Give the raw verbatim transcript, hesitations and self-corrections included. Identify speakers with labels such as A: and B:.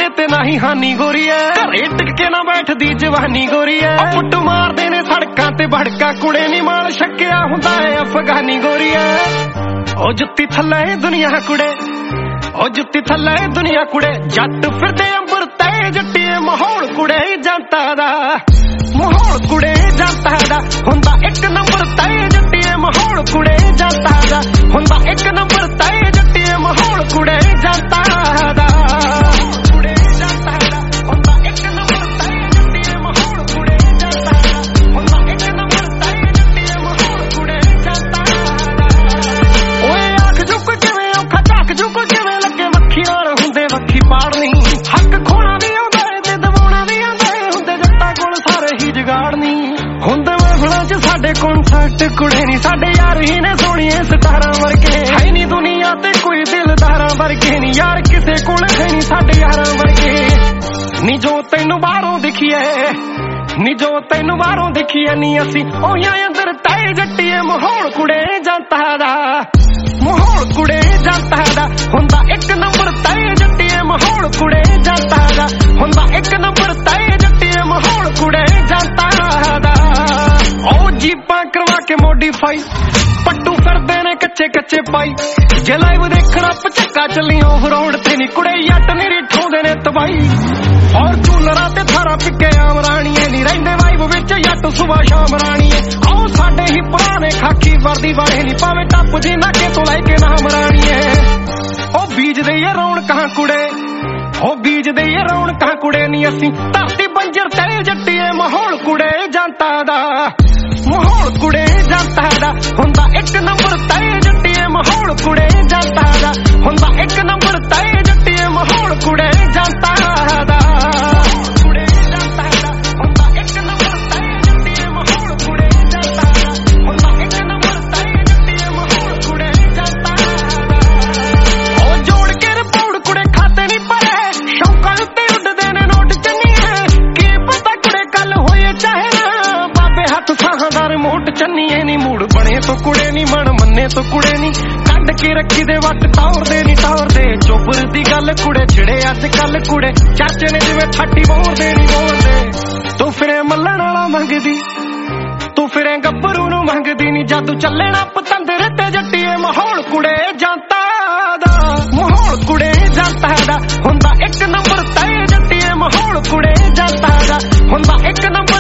A: ते ना ही हानी गोरीए घरे टिक के ना बैठदी जवानी गोरीए पुट मारदे ने सड़कां ते भड़का कुड़े नी माल छक्किया हुंदा है अफगानी गोरीए ओ जुत्ती थल्ले दुनिया कुड़े ओ जुत्ती थल्ले दुनिया कुड़े जट फिरदे अंबर ते जट्टीए माहौल कुड़े जनता दा माहौल कुड़े जनता दा हुंदा एक नंबर ते जट्टीए माहौल कुड़े जनता दा हुंदा एक नंबर ते जट्टीए माहौल कुड़े जनता दा कुड़े जनता दा हुंदा एक नंबर ते जट्टीए माहौल कुड़े जनता दा हुंदा एक नंबर ते जट्टीए माहौल कुड़े जनता दा ओए आख जुक किवें औखा झक जुक किवें लगे मक्खी नाल हुंदे वक्खी पाड़नी हक खोना भी आउंदा ते दवाउणा भी आउंदा हुंदे जट्टां कोल सारे ही जगाड़नी हुंदे महफिलां च साडे कॉन्सर्ट कुड़े नी साडे यार ही ने सोहणिए सितारां वर्गे है नी दुनिया ते कोई दिलदारां वर्गे नी यार किसे कोल है नी साडे यारां वर्गे नी जो तैनू बाहरों दिखिए नी जो तैनू बाहरों दिखिए नी असी ओहियां अंदर तै जट्टीए माहौल कुड़े जनता दा माहौल कुड़े जनता दा हुंदा एक नंबर तै जट्टीए माहौल कुड़े जनता दा हुंदा एक नंबर तै जट्टीए माहौल कुड़े जनता दा ओ जीपां करवा के मॉडिफाई पट्टू करदे ने कच्चे कच्चे पाई जे लाइव देखना पचक्का चली ऑफ रोड ते नी कुड़े जट नी रिठोंदे ने तबाई फॉर्चूनरां ते थारा पिके आम राणीए नी रहिंदे वाइब विच जट सुबह शाम राणीए आओ साडे ही पुराने खाकी वर्दी वाले नी पावे टप जी नाके तो लैके नाम राणीए ओ बीज दे ये रौनकां कुड़े ओ बीज दे ये रौनकां कुड़े नी असी धरती बंजर ते जट्टीए माहौल कुड़े जनता दा माहौल कुड़े जनता दा हुंदा एक नंबर तै जट्टीए माहौल कुड़े जनता दा हुंदा एक नंबर तै जट्टीए माहौल कुड़े जनता दा कुड़े जनता दा हुंदा एक नंबर तै जट्टीए माहौल कुड़े जनता दा हुंदा एक नंबर तै जट्टीए माहौल कुड़े जनता दा ओ जोड़ के रिपोर्ट कुड़े खाते नी परे शौकां उत्ते उड्डदे ने नोट चन्नीए की पता कुड़े कल होए चाहे ना बाबे हत्थ साहां रिमोट चन्नीए नी मूड बने तो कुड़े नी मन मन्ने तो कुड़े नी कड के रखी दे वट टौर दे नी टौर दे चोबर दी गल कुड़े छिड़े अज कल कुड़े चाचे ने जिवें ठाटी बोल दे नी बोल दे तू फिरे मल्लण वाला मंगदी तू फिरे गब्बरू नू मंगदी नी जादू चले ना पतंदर ते जट्टीए माहौल कुड़े जनता दा माहौल कुड़े जनता दा हुंदा एक नंबर तै जट्टीए माहौल कुड़े जनता दा हुंदा एक नंबर